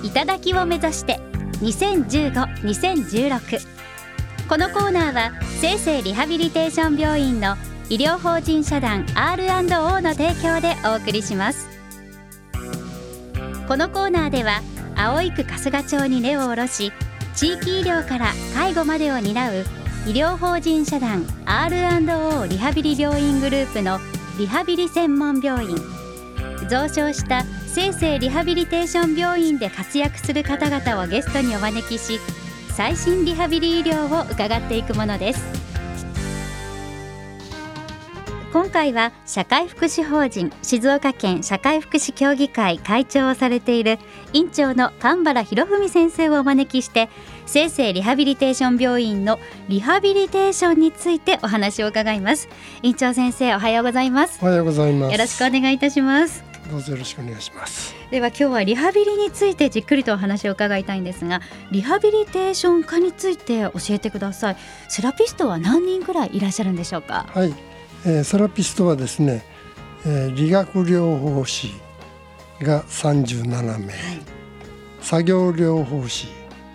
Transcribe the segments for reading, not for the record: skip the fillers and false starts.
頂を目指して2015-2016。このコーナーは生成リハビリテーション病院の医療法人社団 R&O の提供でお送りします。このコーナーでは葵区春日町に根を下ろし、地域医療から介護までを担う医療法人社団 R&O リハビリ病院グループのリハビリ専門病院、増床した生成リハビリテーション病院で活躍する方々をゲストにお招きし、最新リハビリ医療を伺っていくものです。今回は社会福祉法人静岡県社会福祉協議会会長をされている院長の神原博文先生をお招きして、生成リハビリテーション病院のリハビリテーションについてお話を伺います。院長先生、おはようございます。 おはようございます。 よろしくお願いいたします。 どうぞよろしくお願いします。 では今日はリハビリについてじっくりとお話を伺いたいんですが、リハビリテーション科について教えてください。セラピストは何人くらいいらっしゃるんでしょうか？ はい、セラピストはですね、理学療法士が37名、はい、作業療法士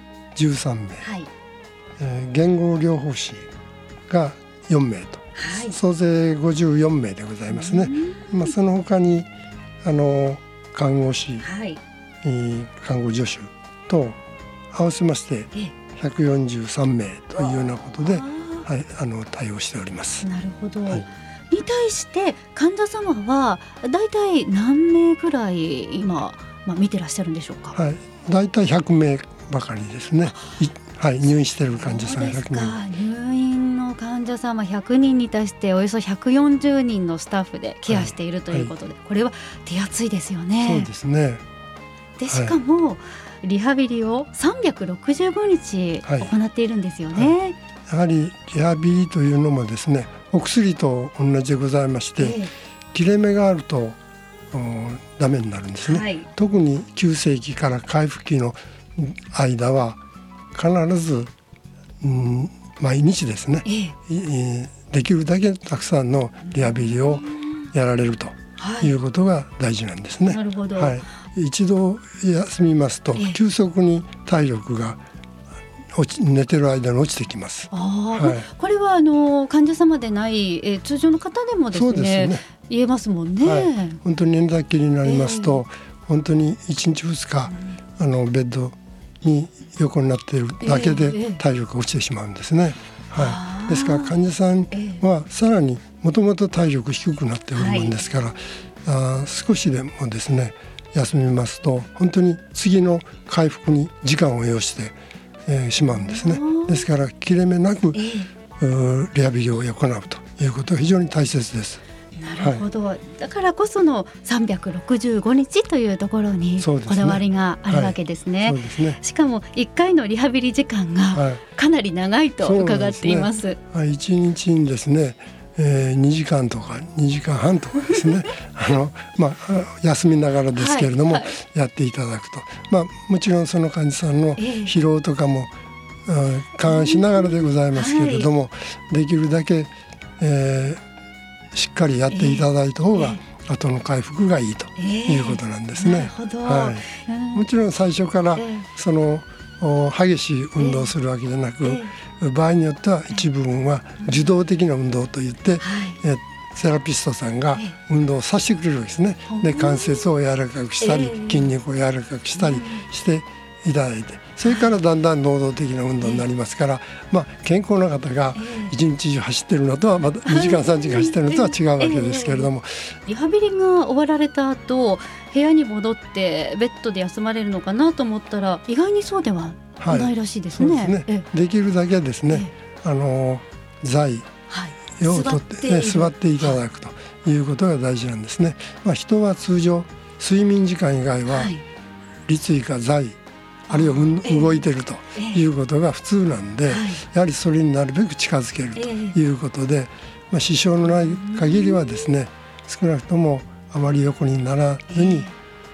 13名、はい、言語療法士が4名と、はい、総勢54名でございますね。その他に看護師、はい、看護助手と合わせまして143名というようなことで、はい、対応しております。 なるほど、はい、に対して患者様はだいたい何名くらい今、見てらっしゃるんでしょうか？ はい、だいたい100名ばかりですね。はい、入院している患者さん100名。 入院の患者様100人に対しておよそ140人のスタッフでケアしているということで、はい、これは手厚いですよね。 そうですね。 でしかも、はい、リハビリを365日行っているんですよね。はいはい、 やはりリハビリというのもですね、お薬と同じでございまして、切れ目があるとダメになるんですね。はい、特に急性期から回復期の間は必ず、毎日ですね、できるだけたくさんのリハビリをやられるということが大事なんですね。 なるほど。 はい、一度休みますと急速に体力が寝てる間に落ちてきます。 はい、これは患者様でない、通常の方でもですね、そうですね、言えますもんね。はい、 本当に寝たきりになりますと、本当に1日2日ベッドに横になっているだけで体力が落ちてしまうんですね。はい、ですから患者さんはさらにもともと体力低くなっているもんですから、少しでもですね休みますと本当に次の回復に時間を要してしまうんですね。ですから切れ目なく、リハビリを行うということが非常に大切です。 なるほど、はい、だからこその365日というところにこだわりがあるわけですね。 そうですね。 しかも1回のリハビリ時間がかなり長いと伺っています。 はい、そうですね。1日にですね、2時間とか2時間半とかですね休みながらですけれども、やっていただくと、もちろんその患者さんの疲労とかも、勘案しながらでございますけれども、できるだけ、しっかりやっていただいた方が後の回復がいいということなんですね。はい、もちろん最初からその激しい運動をするわけじゃなく、場合によっては一部分は受動的な運動といって、セラピストさんが運動をさせてくれるわけですね。で、関節を柔らかくしたり、筋肉を柔らかくしたりしていただいて、それからだんだん能動的な運動になりますから、健康な方が一日中走ってるのとはまた2時間3時間走ってるのとは違うわけですけれども、 リハビリが終わられた後部屋に戻ってベッドで休まれるのかなと思ったら意外にそうではないらしいですね。 そうですね。できるだけですね、座位を取って、座っていただくということが大事なんですね。人は通常睡眠時間以外は立位か座位、あるいは動いているということが普通なんで、やはりそれになるべく近づけるということで、支障のない限りはですね、少なくともあまり横にならずに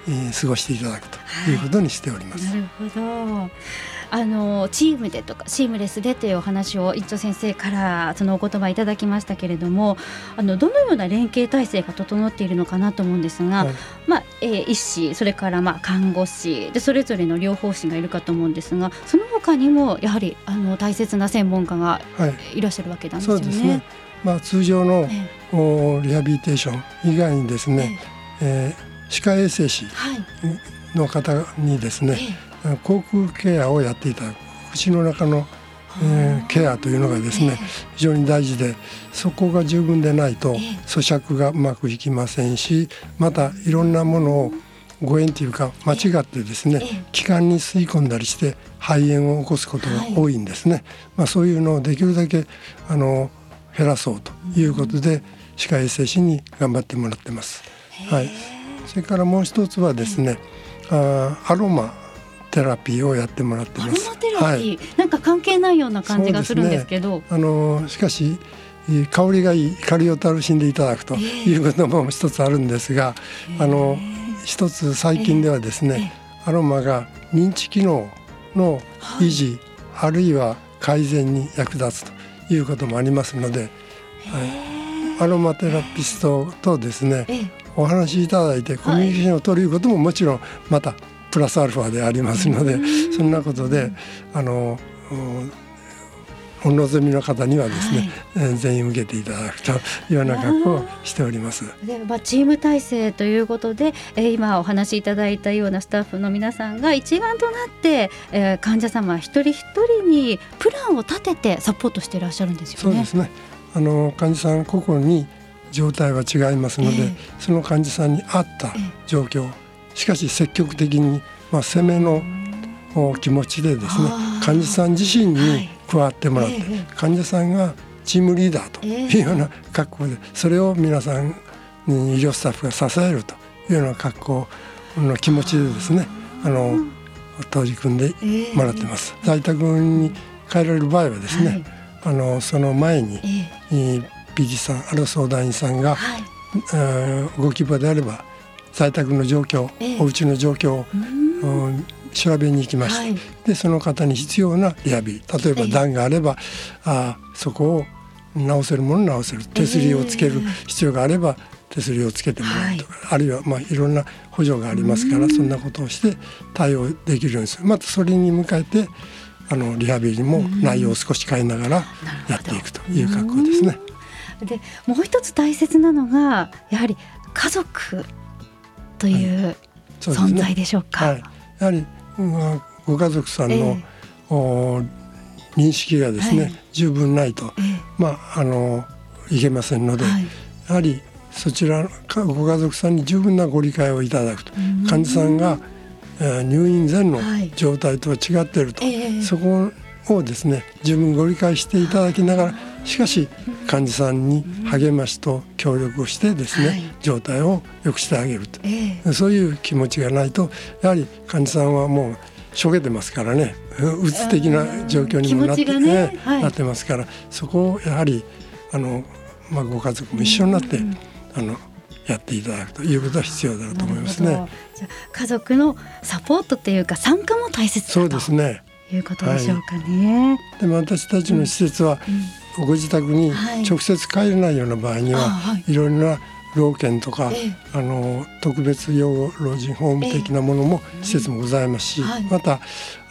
過ごしていただくということにしております。 なるほど。チームでとかシームレスでというお話を院長先生からそのお言葉いただきましたけれども、どのような連携体制が整っているのかなと思うんですが、医師、それから看護師でそれぞれの療法士がいるかと思うんですが、その他にもやはり大切な専門家がいらっしゃるわけなんですよね。 そうですね。通常のリハビリテーション以外にですね、歯科衛生士の方にですね、口腔ケアをやっていただく、口の中の、ケアというのがですね、非常に大事で、そこが十分でないと咀嚼がうまくいきませんし、またいろんなものを誤嚥というか間違ってですね、気管に吸い込んだりして肺炎を起こすことが多いんですね。そういうのをできるだけ減らそうということで、歯科衛生士に頑張ってもらってます。それからもう一つはですね、アロマテラピーをやってもらってます。 アロマテラピー、なんか関係ないような感じがするんですけど、 しかし香りがいいカリオタルシンでいただくということも一つあるんですが、一つ最近ではですね、アロマが認知機能の維持、あるいは改善に役立つということもありますので、アロマテラピストとですね、お話しいただいてコミュニケーションを取ることももちろんまたプラスアルファでありますので、そんなことでお望みの方にはですね、全員受けていただくというような格好をしております。 でチーム体制ということで、今お話しいただいたようなスタッフの皆さんが一丸となって、患者様一人一人にプランを立ててサポートしていらっしゃるんですよね。 そうですね。患者さん個々に状態は違いますので、その患者さんに合った状況、しかし積極的に、攻めの気持ちでですね、患者さん自身に加わってもらって、患者さんがチームリーダーというような格好で、それを皆さんに医療スタッフが支えるというような格好の気持ちでですね、取り組んでもらってます。在宅に帰られる場合はですね、その前に、PD さん、あるいは相談員さんが、ご希望であれば在宅の状況、お家の状況を調べに行きまして、でその方に必要なリハビリ、例えば段があれば、そこを直せるものを直せる、手すりをつける必要があれば手すりをつけてもらうとか、あるいはいろんな補助がありますから、そんなことをして対応できるようにする。またそれに向かってリハビリも内容を少し変えながらやっていくという格好ですね。 でもう一つ大切なのがやはり家族という存在でしょうか。 やはり、ご家族さんの、認識がですね、十分ないと、いけませんので、やはりそちらご家族さんに十分なご理解をいただくと、患者さんが、入院前の状態とは違っていると、そこをですね十分ご理解していただきながら、しかし患者さんに励ましと協力をしてですね、状態を良くしてあげると、そういう気持ちがないと、やはり患者さんはもうしょげてますからね、うつ的な状況にもなって、なってますから、そこをやはりご家族も一緒になってやっていただくということは必要だと思いますね。 じゃあ家族のサポートというか参加も大切だと、 そうですね、 いうことでしょうかね。 でも私たちの施設は、ご自宅に直接帰れないような場合には、いろいろな老犬とか、特別養護老人ホーム的なものも、施設もございますし、また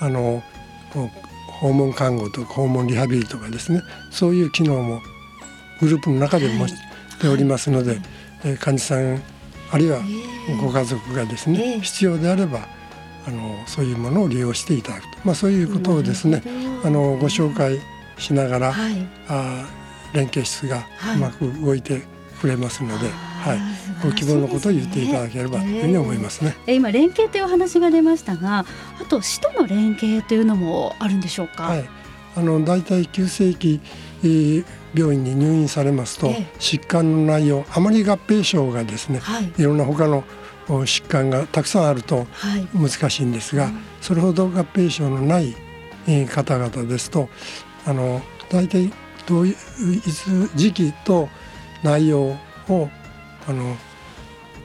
訪問看護とか訪問リハビリとかですね、そういう機能もグループの中でもしておりますので、患者さんあるいはご家族がですね、必要であればそういうものを利用していただくと、そういうことをですねご紹介しながら、連携室がうまく動いてくれますので、ご希望のことを言っていただければというふうに思いますね。 今連携というお話が出ましたが、あと市との連携というのもあるんでしょうか。 だいたい急性期病院に入院されますと、疾患の内容、あまり合併症がですね、いろんな他の疾患がたくさんあると難しいんですが、それほど合併症のない方々ですと、だいたいどういう時期と内容を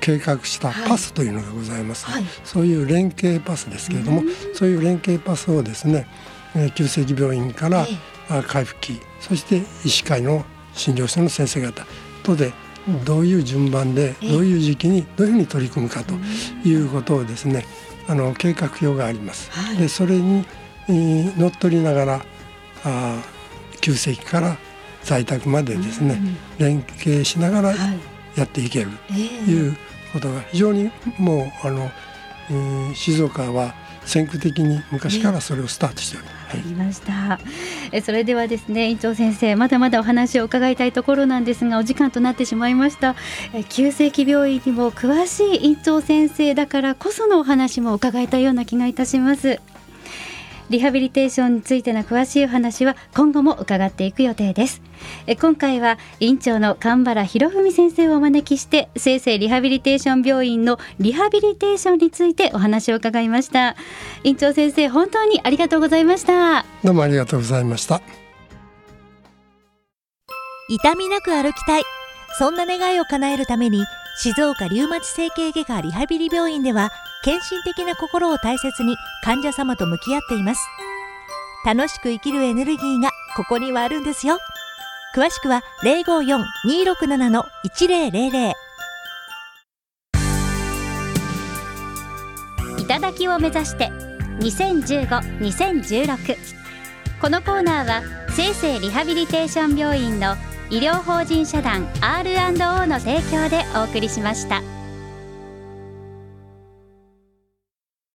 計画したパスというのがございます、そういう連携パスですけれども、そういう連携パスをですね、急性期病院から回復期、そして医師会の診療所の先生方とでどういう順番でどういう時期にどういうふうに取り組むかということをですね、計画表があります、でそれにのっとりながら急性期から在宅までですね、連携しながらやっていけるということが非常にもう静岡は先駆的に昔からそれをスタートしております。 ありました。それではですね、院長先生、まだまだお話を伺いたいところなんですが、お時間となってしまいました。急性期病院にも詳しい院長先生だからこそのお話も伺えたような気がいたします。リハビリテーションについての詳しいお話は今後も伺っていく予定です。今回は院長の神原博文先生をお招きして、せいせいリハビリテーション病院のリハビリテーションについてお話を伺いました。院長先生、本当にありがとうございました。 どうもありがとうございました。 痛みなく歩きたい、そんな願いを叶えるために、静岡リウマチ整形外科リハビリ病院では献身的な心を大切に患者様と向き合っています。楽しく生きるエネルギーがここにはあるんですよ。詳しくは 054-267-1000。 頂を目指して2015-2016。このコーナーはせいせいリハビリテーション病院の医療法人社団 R&O の提供でお送りしました。